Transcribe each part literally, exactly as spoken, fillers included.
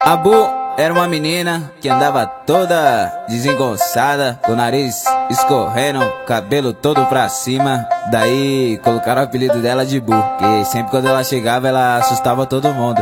A Bu era uma menina que andava toda desengonçada, com o nariz escorrendo, cabelo todo pra cima. Daí colocaram o apelido dela de Bu, que sempre quando ela chegava ela assustava todo mundo.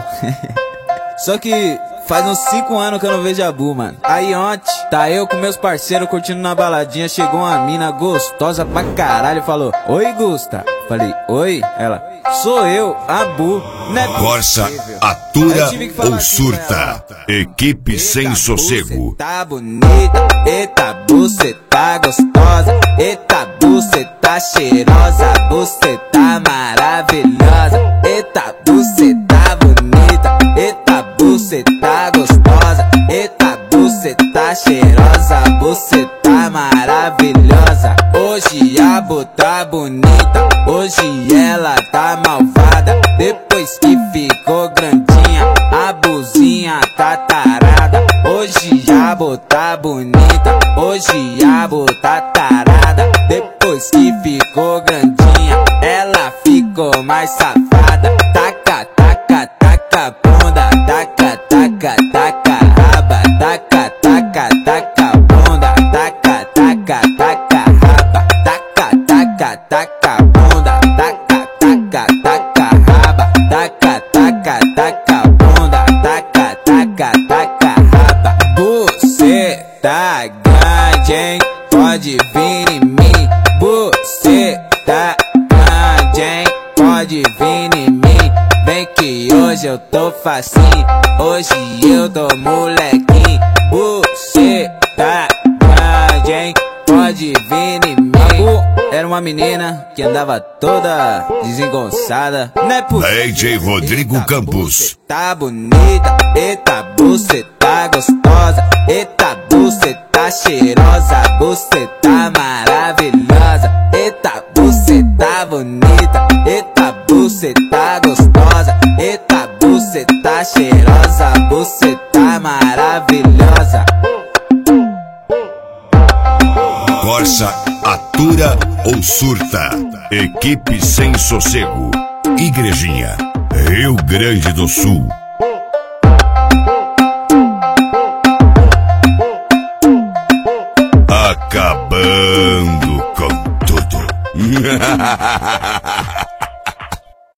Só que faz uns cinco anos que eu não vejo a Bu, mano. Aí ontem, tá eu com meus parceiros curtindo na baladinha, chegou uma mina gostosa pra caralho e falou: "Oi, Gusta." Falei: "Oi?" Ela: "Sou eu, a Bu." Né? Corsa, atura ou surta? Equipe sem sossego. Tá bonita, eita Bu, cê tá gostosa. Eita Bu, cê tá cheirosa. Bu, cê tá maravilhosa. Eita Bu, cê tá bonita. Eita Bu, cê tá gostosa. Eita Bu, cê tá cheirosa. Bu, cê tá maravilhosa. Hoje a Bu tá bonita. Hoje ela tá malvada. Depois que ficou grandinha, a Buzinha tá tarada. Hoje a Bu tá bonita. Hoje a Bu tá tarada. Depois que ficou grandinha, ela ficou mais safada. Taca, taca, taca bunda. Taca, taca, taca raba. Taca, taca, taca bunda. Taca, taca, taca raba. Taca, taca, taca bunda. Taca, taca, taca raba. Taca, taca, taca bunda. Taca, taca, taca raba. Você tá grande, hein? Pode vir em mim. Você tá grande, hein? Pode vir em mim. Vem que hoje eu tô facinho. Hoje eu tô molequinho. Você tá grande, hein? Pode vir em mim. A Bu era uma menina que andava toda desengonçada, né? D J Rodrigo Campos. Tá bonita, eita Bu, cê tá gostosa. Eita Bu, cê tá cheirosa. Bu, cê tá maravilhosa. Eita Bu, cê tá bonita. Eita Bu, cê tá gostosa. Eita Bu, cê tá cheirosa. Bu, cê tá maravilhosa. Corsa, atura ou surta? Equipe sem sossego. Igrejinha, Rio Grande do Sul.